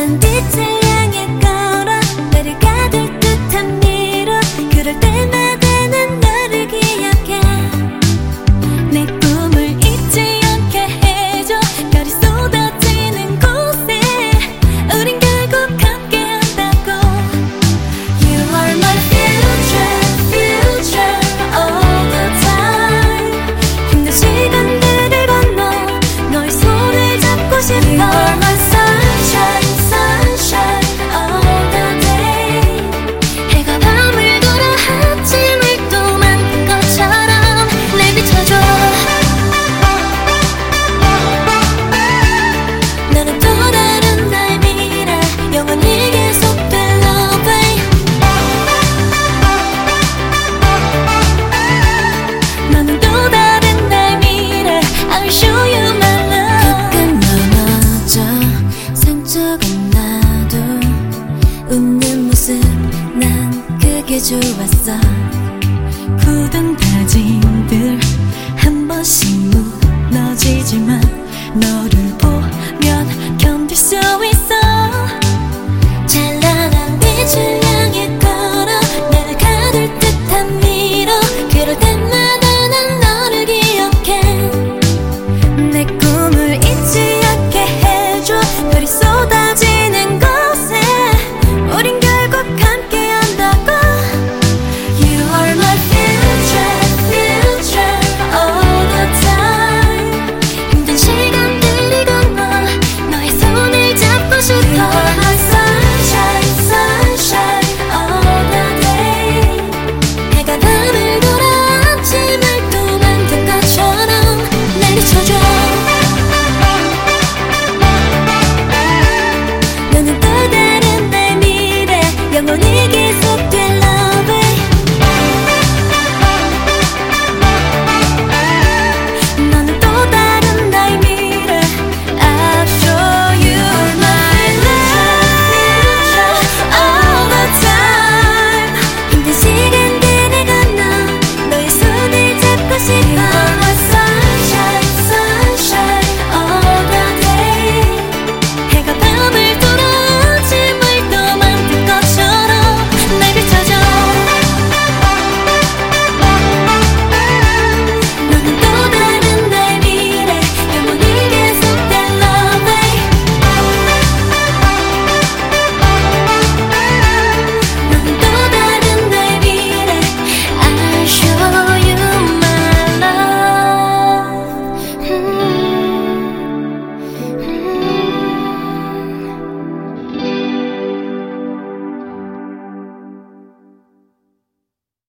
찬란한 빛을 향해 걸어 나를 가둘 듯한 미로 그럴 때마다 난 너를 기억해 내 꿈을 잊지 않게 해줘 별이 쏟아지는 곳에 우린 결국 함께한다고 You are my future, future all the time 힘든 시간들을 건너 너의 손을 잡고 싶어 You are my sunshine, sunshine all the day 해가 밤을 돌아 아침을 또 만든 것처럼 날 비춰줘 너는 또 다른 나의 미래 영원히 계속될 love 너는 또 다른 나의 미래 I will show you my love 가끔 넘어져 상처가 나도 웃는 모습 난 그게 좋았어 굳은 다짐들 한 번씩 무너지지만 너를 보면 견딜 수 있어 찬란한 빛을 향해 걸어 나를 가둘 듯한 미로 그럴 때마다 난 너를 기억해 내 꿈을 잊지 않게 해줘 별이 쏟아지